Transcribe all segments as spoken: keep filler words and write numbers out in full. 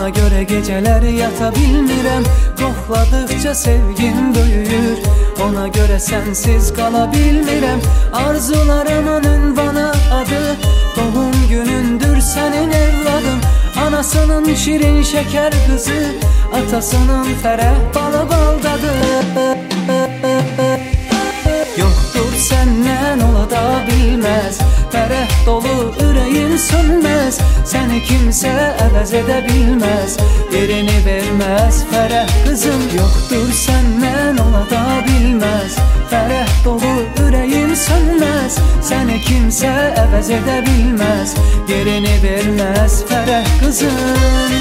Ona göre geceler yata bilmirəm, qoxladıqca sevgim böyüyür. Ona göre sensiz kala bilmirəm, arzularımın ünvanı adı. Doğum günündür senin evladım, anasının şirin şeker kızı, atasının fərəh balı baldadı. Yoktur senden ola da bilmez, fərəh dolu ürəyin sönmez. Seni kimse əvəz edə bilmez, yerini vermez fərəh kızım. Yoktur senden ola da bilmez, fərəh dolu ürəyin sönmez. Seni kimse əvəz edə bilmez, yerini vermez fərəh kızım.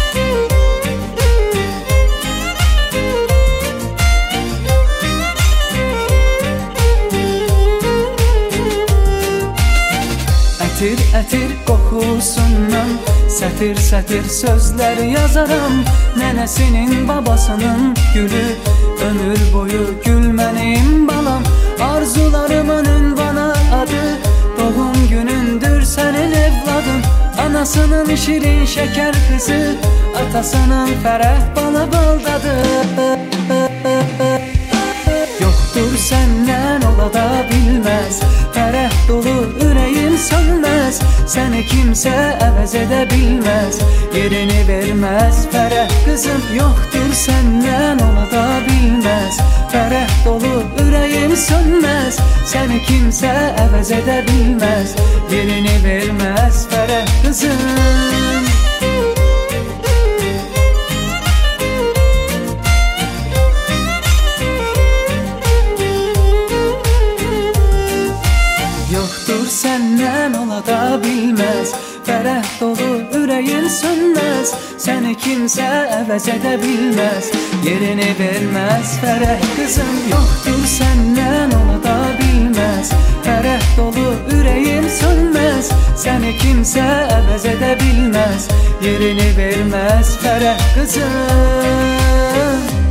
Ətir ətir qoxusundan sətir sətir sözlər yazaram. Nənəsinin babasının gülü, ömür boyu gül mənim balam. Arzularımın ünvanı adı, doğum günündür senin evladın. Anasının şirin şeker kızı, atasının fərəh balı baldadı. Yoktur senden ola da bilmez, fərəh dolu ürəyim sönmez. Seni kimse əvəz edə bilmez, yerini vermez fərəh kızım. Yoktur senden ola da bilmez, fərəh dolu ürəyim sönmez. Seni kimse əvəz edə bilmez, yerini vermez fərəh kızım. Yoktur senden ola da bilmez, fərəh dolu ürəyin sönmez. Seni kimse əvəz edə bilmez, yerini vermez fərəh kızım. Yoktur senden ola da bilmez, fərəh dolu ürəyin sönmez. Seni kimse əvəz edə bilmez, yerini vermez fərəh kızım.